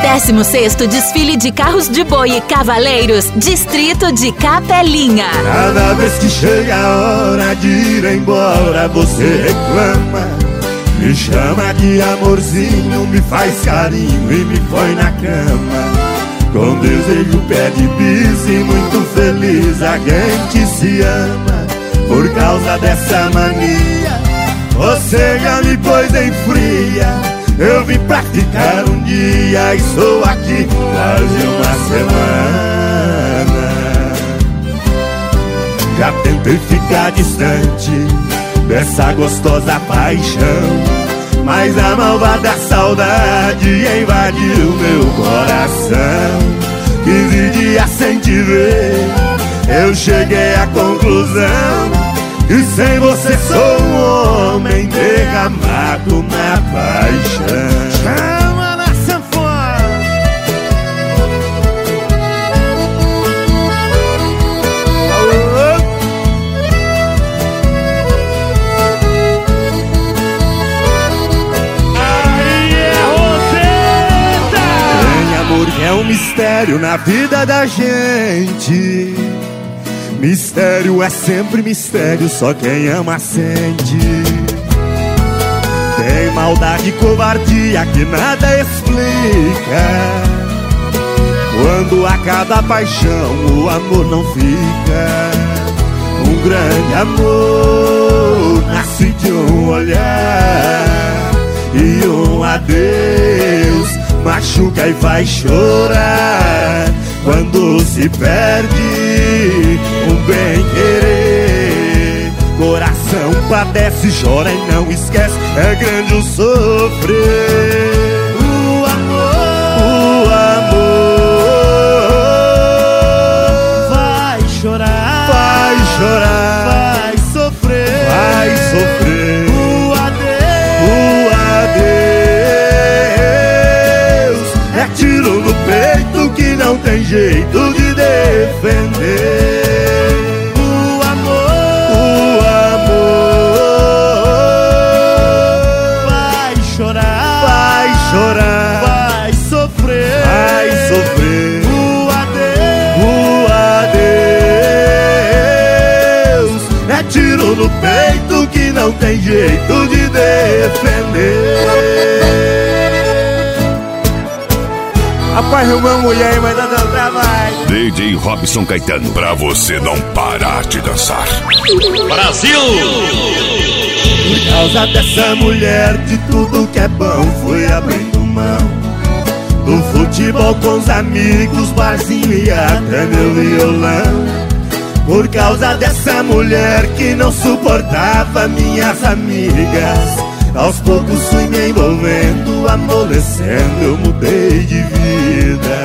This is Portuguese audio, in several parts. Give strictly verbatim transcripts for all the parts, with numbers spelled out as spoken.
décimo sexto Desfile de Carros de Boi e Cavaleiros, Distrito de Capelinha. Cada vez que chega a hora de ir embora, você reclama, me chama de amorzinho, me faz carinho e me põe na cama. Com desejo pede bis e muito feliz, a gente se ama. Por causa dessa mania, você já me pôs em fria. Eu vim pra ficar um dia e estou aqui quase uma semana. Já tentei ficar distante dessa gostosa paixão, mas a malvada saudade invadiu meu coração. Quinze dias sem te ver, eu cheguei à conclusão que sem você sou um homem derramado na paixão. Chama na sanfona. Aí é Roseta. Tem amor que é um mistério na vida da gente. Mistério é sempre mistério, só quem ama sente. Tem maldade e covardia que nada explica. Quando acaba a paixão, o amor não fica. Um grande amor nasce de um olhar, e um adeus machuca e faz chorar. Quando se perde um bem-querer, coração padece, chora e não esquece, é grande o sofrer. O amor, o amor vai chorar, vai chorar, vai sofrer, vai sofrer. O adeus, o adeus é tiro no peito que não tem jeito de defender. O amor, o amor vai chorar, vai chorar, vai sofrer, vai sofrer. O adeus, o adeus é tiro no peito que não tem jeito de defender. Rapaz, uma mulher, mas tá dando trabalho. D J Robson Caetano, pra você não parar de dançar. Brasil! Por causa dessa mulher, de tudo que é bom, fui abrindo mão. Do futebol com os amigos, barzinho e até meu violão. Por causa dessa mulher que não suportava minhas amigas, aos poucos fui me envolvendo, amolecendo, eu mudei de vida.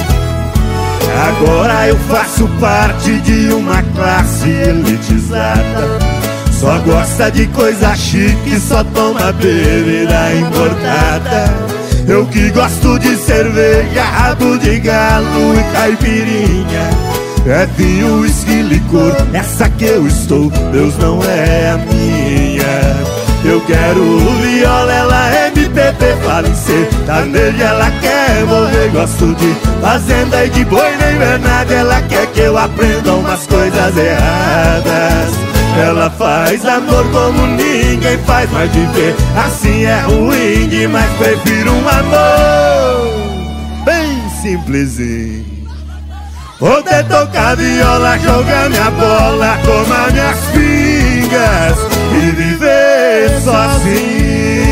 Agora eu faço parte de uma classe elitizada, só gosta de coisa chique, só toma bebida importada. Eu que gosto de cerveja, rabo de galo e caipirinha, é vinho, uísque, licor, essa que eu estou, Deus não é a minha. Eu quero viola, ela é M P B, fala em sertanejo, ela quer morrer. Gosto de fazenda e de boi na invernada, ela quer que eu aprenda umas coisas erradas. Ela faz amor como ninguém faz, mas viver assim é ruim demais. Prefiro um amor bem simplesinho, poder tocar viola, jogar minha bola, tomar minhas pingas e viver sozinho.